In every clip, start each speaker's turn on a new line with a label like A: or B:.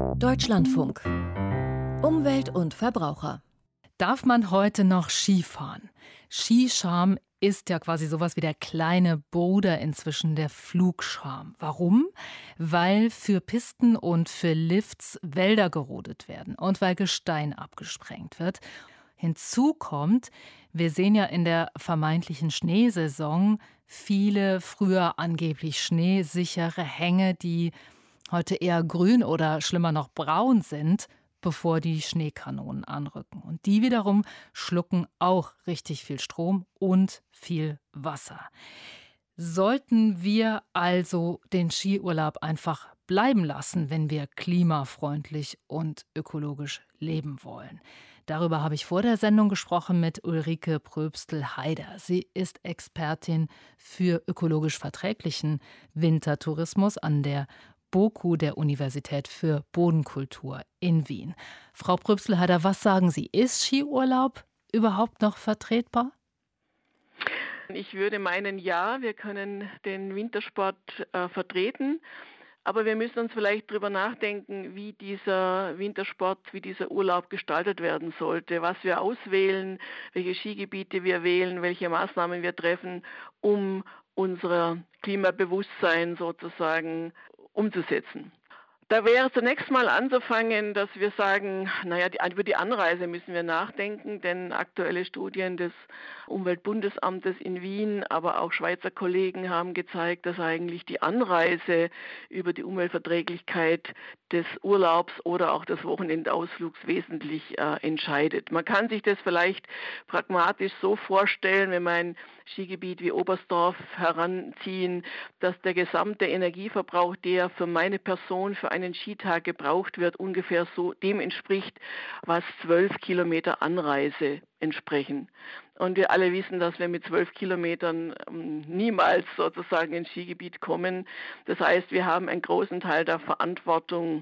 A: Deutschlandfunk. Umwelt und Verbraucher.
B: Darf man heute noch Skifahren? Skischam ist ja quasi sowas wie der kleine Bruder inzwischen der Flugscham. Warum? Weil für Pisten und für Lifts Wälder gerodet werden und weil Gestein abgesprengt wird. Hinzu kommt, wir sehen ja in der vermeintlichen Schneesaison viele früher angeblich schneesichere Hänge, die heute eher grün oder schlimmer noch braun sind, bevor die Schneekanonen anrücken. Und die wiederum schlucken auch richtig viel Strom und viel Wasser. Sollten wir also den Skiurlaub einfach bleiben lassen, wenn wir klimafreundlich und ökologisch leben wollen? Darüber habe ich vor der Sendung gesprochen mit Ulrike Pröbstl-Heider. Sie ist Expertin für ökologisch verträglichen Wintertourismus an der BOKU, der Universität für Bodenkultur in Wien. Frau Pröbstl-Heider, was sagen Sie? Ist Skiurlaub überhaupt noch vertretbar?
C: Ich würde meinen, ja, wir können den Wintersport vertreten. Aber wir müssen uns vielleicht darüber nachdenken, wie dieser Wintersport, wie dieser Urlaub gestaltet werden sollte, was wir auswählen, welche Skigebiete wir wählen, welche Maßnahmen wir treffen, um unser Klimabewusstsein sozusagen umzusetzen. Da wäre zunächst mal anzufangen, dass wir sagen, über die Anreise müssen wir nachdenken, denn aktuelle Studien des Umweltbundesamtes in Wien, aber auch Schweizer Kollegen haben gezeigt, dass eigentlich die Anreise über die Umweltverträglichkeit des Urlaubs oder auch des Wochenendausflugs wesentlich entscheidet. Man kann sich das vielleicht pragmatisch so vorstellen, wenn wir ein Skigebiet wie Oberstdorf heranziehen, dass der gesamte Energieverbrauch, der für meine Person für einen Skitag gebraucht wird, ungefähr so dem entspricht, was 12 Kilometer Anreise entsprechen. Und wir alle wissen, dass wir mit 12 Kilometern niemals sozusagen ins Skigebiet kommen. Das heißt, wir haben einen großen Teil der Verantwortung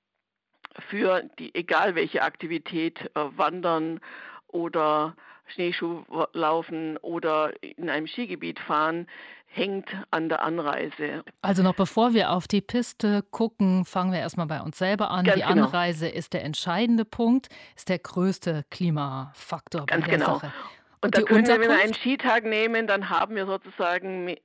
C: für die, egal welche Aktivität, Wandern oder Schneeschuhlaufen oder in einem Skigebiet fahren, hängt an der Anreise.
B: Also noch bevor wir auf die Piste gucken, fangen wir erstmal bei uns selber an. Die Anreise ist der entscheidende Punkt, ist der größte Klimafaktor bei der Sache.
C: Und da können wir, wenn wir einen Skitag nehmen, dann haben wir sozusagen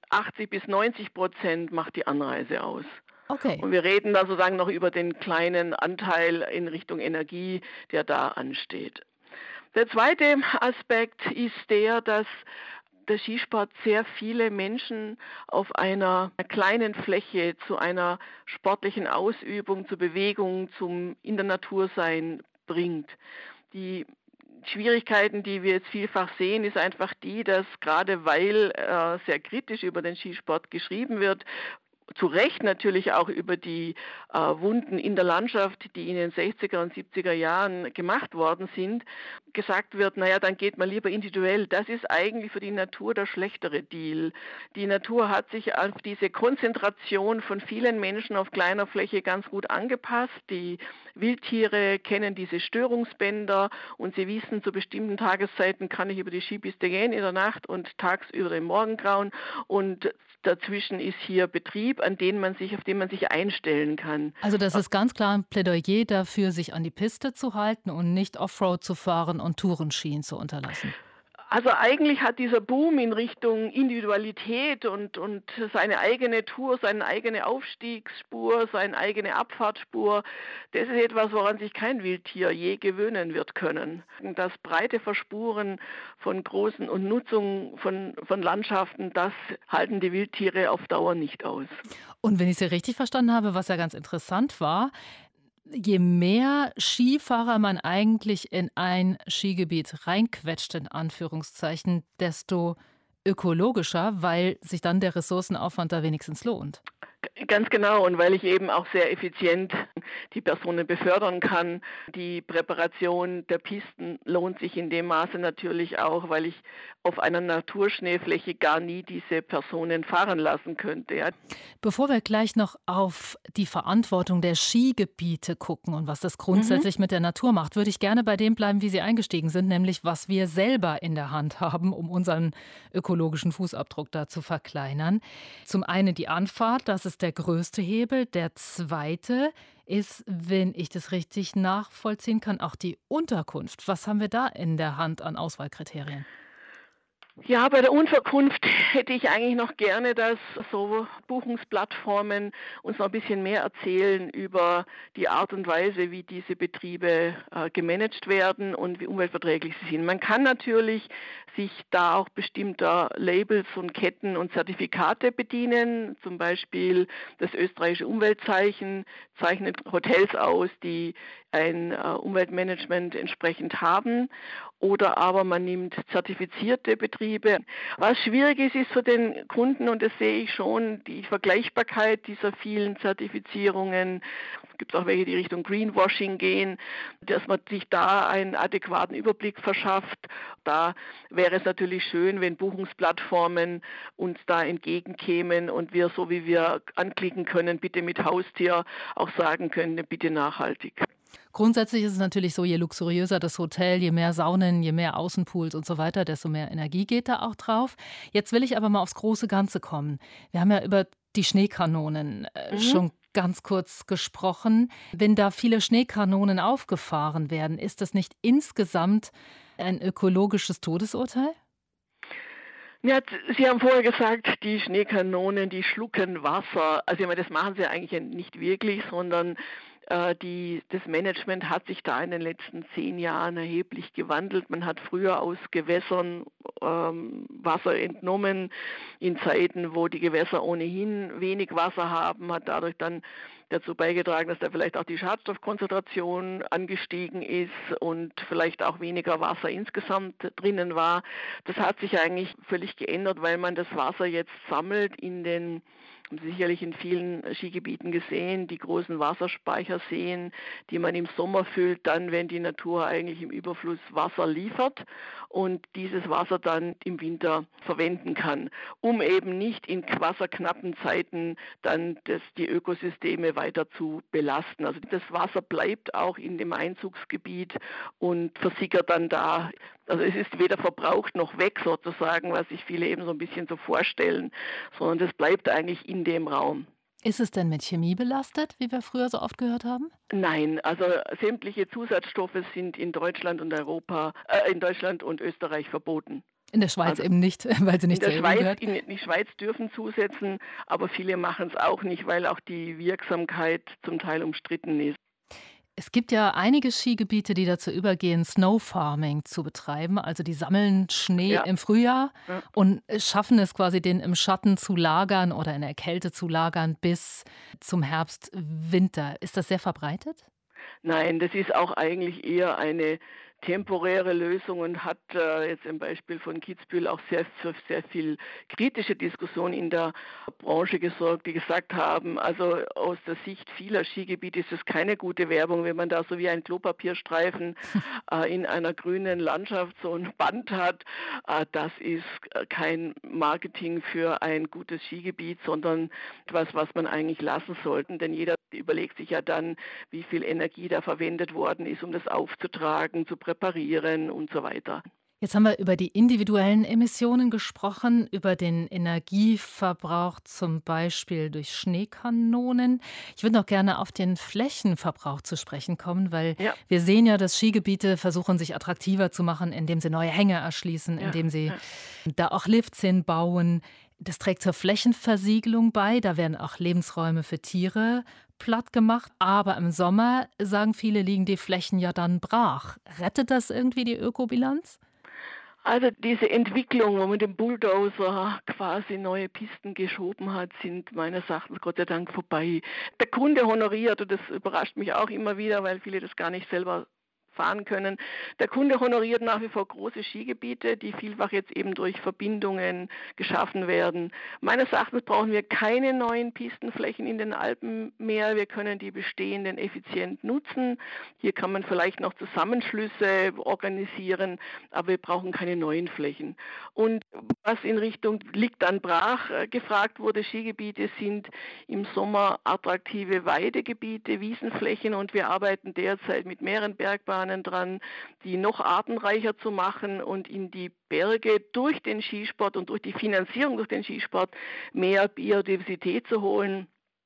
C: 80-90% macht die Anreise aus.
B: Okay.
C: Und wir reden da sozusagen noch über den kleinen Anteil in Richtung Energie, der da ansteht. Der zweite Aspekt ist der, dass der Skisport sehr viele Menschen auf einer kleinen Fläche zu einer sportlichen Ausübung, zur Bewegung, zum in der Natur sein bringt. Die Schwierigkeiten, die wir jetzt vielfach sehen, ist einfach die, dass gerade weil sehr kritisch über den Skisport geschrieben wird, zu Recht natürlich auch über die Wunden in der Landschaft, die in den 60er und 70er Jahren gemacht worden sind, gesagt wird, dann geht man lieber individuell. Das ist eigentlich für die Natur der schlechtere Deal. Die Natur hat sich auf diese Konzentration von vielen Menschen auf kleiner Fläche ganz gut angepasst. Die Wildtiere kennen diese Störungsbänder und sie wissen, zu bestimmten Tageszeiten kann ich über die Skipiste gehen in der Nacht und tagsüber im Morgengrauen und dazwischen ist hier Betrieb, auf den man sich einstellen kann.
B: Also das ist ganz klar ein Plädoyer dafür, sich an die Piste zu halten und nicht Offroad zu fahren und Tourenskien zu unterlassen.
C: Also eigentlich hat dieser Boom in Richtung Individualität und seine eigene Tour, seine eigene Aufstiegsspur, seine eigene Abfahrtsspur, das ist etwas, woran sich kein Wildtier je gewöhnen wird können. Das breite Verspuren von großen und Nutzung von Landschaften, das halten die Wildtiere auf Dauer nicht aus.
B: Und wenn ich Sie richtig verstanden habe, was ja ganz interessant war, je mehr Skifahrer man eigentlich in ein Skigebiet reinquetscht, in Anführungszeichen, desto ökologischer, weil sich dann der Ressourcenaufwand da wenigstens lohnt.
C: Ganz genau, und weil ich eben auch sehr effizient die Personen befördern kann. Die Präparation der Pisten lohnt sich in dem Maße natürlich auch, weil ich auf einer Naturschneefläche gar nie diese Personen fahren lassen könnte. Ja.
B: Bevor wir gleich noch auf die Verantwortung der Skigebiete gucken und was das grundsätzlich mit der Natur macht, würde ich gerne bei dem bleiben, wie Sie eingestiegen sind, nämlich was wir selber in der Hand haben, um unseren ökologischen Fußabdruck da zu verkleinern. Zum einen die Anfahrt, das ist der der größte Hebel. Der zweite ist, wenn ich das richtig nachvollziehen kann, auch die Unterkunft. Was haben wir da in der Hand an Auswahlkriterien?
C: Ja, bei der Unterkunft hätte ich eigentlich noch gerne, dass so Buchungsplattformen uns noch ein bisschen mehr erzählen über die Art und Weise, wie diese Betriebe gemanagt werden und wie umweltverträglich sie sind. Man kann natürlich sich da auch bestimmter Labels und Ketten und Zertifikate bedienen. Zum Beispiel das österreichische Umweltzeichen zeichnet Hotels aus, die ein Umweltmanagement entsprechend haben. Oder aber man nimmt zertifizierte Betriebe. Was schwierig ist für den Kunden, und das sehe ich schon, die Vergleichbarkeit dieser vielen Zertifizierungen. Es gibt auch welche, die Richtung Greenwashing gehen, dass man sich da einen adäquaten Überblick verschafft. Da wäre es natürlich schön, wenn Buchungsplattformen uns da entgegenkämen und wir, so wie wir anklicken können, bitte mit Haustier, auch sagen können, bitte nachhaltig.
B: Grundsätzlich ist es natürlich so, je luxuriöser das Hotel, je mehr Saunen, je mehr Außenpools und so weiter, desto mehr Energie geht da auch drauf. Jetzt will ich aber mal aufs große Ganze kommen. Wir haben ja über die Schneekanonen schon ganz kurz gesprochen. Wenn da viele Schneekanonen aufgefahren werden, ist das nicht insgesamt ein ökologisches Todesurteil?
C: Ja, Sie haben vorher gesagt, die Schneekanonen, die schlucken Wasser. Also ich meine, das machen sie eigentlich nicht wirklich, sondern das Management hat sich da in den letzten 10 Jahren erheblich gewandelt. Man hat früher aus Gewässern Wasser entnommen in Zeiten, wo die Gewässer ohnehin wenig Wasser haben, hat dadurch dann dazu beigetragen, dass da vielleicht auch die Schadstoffkonzentration angestiegen ist und vielleicht auch weniger Wasser insgesamt drinnen war. Das hat sich eigentlich völlig geändert, weil man das Wasser jetzt sammelt in den, haben Sie sicherlich in vielen Skigebieten gesehen, die großen Wasserspeicherseen, die man im Sommer füllt, dann, wenn die Natur eigentlich im Überfluss Wasser liefert und dieses Wasser dann im Winter verwenden kann, um eben nicht in wasserknappen Zeiten dann die Ökosysteme weiter zu belasten. Also das Wasser bleibt auch in dem Einzugsgebiet und versickert dann da. Also es ist weder verbraucht noch weg sozusagen, was sich viele eben so ein bisschen so vorstellen, sondern das bleibt eigentlich in dem Raum.
B: Ist es denn mit Chemie belastet, wie wir früher so oft gehört haben?
C: Nein, also sämtliche Zusatzstoffe sind in Deutschland und in Deutschland und Österreich verboten.
B: In der Schweiz
C: Also
B: eben nicht, weil sie nicht zur
C: in
B: EU
C: der Schweiz,
B: gehört.
C: in die Schweiz dürfen zusetzen, aber viele machen es auch nicht, weil auch die Wirksamkeit zum Teil umstritten ist.
B: Es gibt ja einige Skigebiete, die dazu übergehen, Snowfarming zu betreiben. Also die sammeln Schnee
C: Ja,
B: im Frühjahr
C: ja.
B: und schaffen es quasi, den im Schatten zu lagern oder in der Kälte zu lagern bis zum Herbst, Winter. Ist das sehr verbreitet?
C: Nein, das ist auch eigentlich eher eine temporäre Lösung und hat jetzt im Beispiel von Kitzbühel auch für sehr viel kritische Diskussion in der Branche gesorgt, die gesagt haben, also aus der Sicht vieler Skigebiete ist es keine gute Werbung, wenn man da so wie ein Klopapierstreifen in einer grünen Landschaft so ein Band hat. Das ist kein Marketing für ein gutes Skigebiet, sondern etwas, was man eigentlich lassen sollte. Denn jeder überlegt sich ja dann, wie viel Energie da verwendet worden ist, um das aufzutragen, zu präparieren und so weiter.
B: Jetzt haben wir über die individuellen Emissionen gesprochen, über den Energieverbrauch zum Beispiel durch Schneekanonen. Ich würde noch gerne auf den Flächenverbrauch zu sprechen kommen, weil
C: Ja,
B: wir sehen ja, dass Skigebiete versuchen, sich attraktiver zu machen, indem sie neue Hänge erschließen,
C: ja,
B: indem sie
C: ja.
B: da auch Lifts hinbauen. Das trägt zur Flächenversiegelung bei. Da werden auch Lebensräume für Tiere platt gemacht. Aber im Sommer, sagen viele, liegen die Flächen ja dann brach. Rettet das irgendwie die Ökobilanz?
C: Also diese Entwicklung, wo man den Bulldozer quasi neue Pisten geschoben hat, sind meines Erachtens Gott sei Dank vorbei. Der Kunde honoriert, und das überrascht mich auch immer wieder, weil viele das gar nicht selber fahren können. Der Kunde honoriert nach wie vor große Skigebiete, die vielfach jetzt eben durch Verbindungen geschaffen werden. Meines Erachtens brauchen wir keine neuen Pistenflächen in den Alpen mehr. Wir können die bestehenden effizient nutzen. Hier kann man vielleicht noch Zusammenschlüsse organisieren, aber wir brauchen keine neuen Flächen. Und was in Richtung liegt dann brach gefragt wurde, Skigebiete sind im Sommer attraktive Weidegebiete, Wiesenflächen, und wir arbeiten derzeit mit mehreren Bergbahnen dran, die noch artenreicher zu machen und in die Berge durch den Skisport und durch die Finanzierung durch den Skisport mehr Biodiversität zu holen.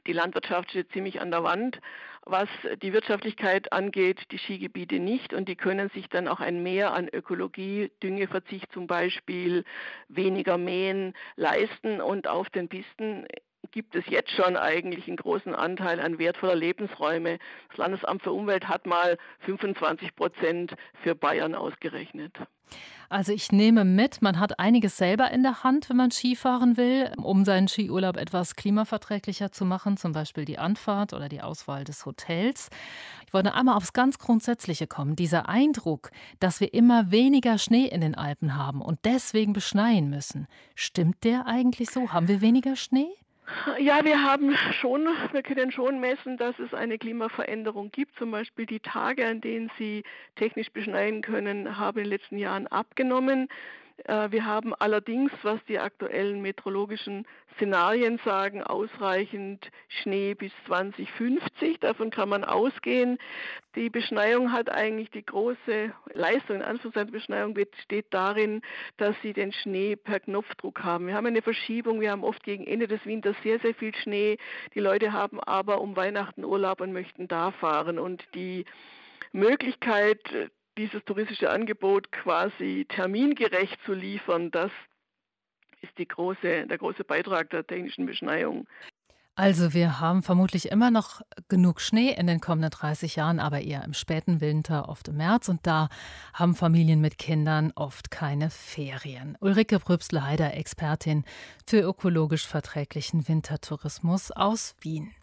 C: Die Landwirtschaft steht ziemlich an der Wand, was die Wirtschaftlichkeit angeht, die Skigebiete nicht. Und die können sich dann auch ein Mehr an Ökologie, Düngeverzicht zum Beispiel, weniger Mähen leisten. Und auf den Pisten gibt es jetzt schon eigentlich einen großen Anteil an wertvoller Lebensräume. Das Landesamt für Umwelt hat mal 25% für Bayern ausgerechnet.
B: Also ich nehme mit, man hat einiges selber in der Hand, wenn man Skifahren will, um seinen Skiurlaub etwas klimaverträglicher zu machen, zum Beispiel die Anfahrt oder die Auswahl des Hotels. Ich wollte einmal aufs ganz Grundsätzliche kommen. Dieser Eindruck, dass wir immer weniger Schnee in den Alpen haben und deswegen beschneien müssen, stimmt der eigentlich so? Haben wir weniger Schnee?
C: Ja, wir können schon messen, dass es eine Klimaveränderung gibt. Zum Beispiel die Tage, an denen Sie technisch beschneien können, haben in den letzten Jahren abgenommen. Wir haben allerdings, was die aktuellen meteorologischen Szenarien sagen, ausreichend Schnee bis 2050. Davon kann man ausgehen. Die Beschneiung hat eigentlich die große Leistung, in Anführungszeichen Beschneiung besteht darin, dass sie den Schnee per Knopfdruck haben. Wir haben eine Verschiebung, wir haben oft gegen Ende des Winters sehr, sehr viel Schnee. Die Leute haben aber um Weihnachten Urlaub und möchten da fahren. Und die Möglichkeit, dieses touristische Angebot quasi termingerecht zu liefern, das ist der große Beitrag der technischen Beschneiung.
B: Also wir haben vermutlich immer noch genug Schnee in den kommenden 30 Jahren, aber eher im späten Winter, oft im März. Und da haben Familien mit Kindern oft keine Ferien. Ulrike Pröbstle-Heider, Expertin für ökologisch verträglichen Wintertourismus aus Wien.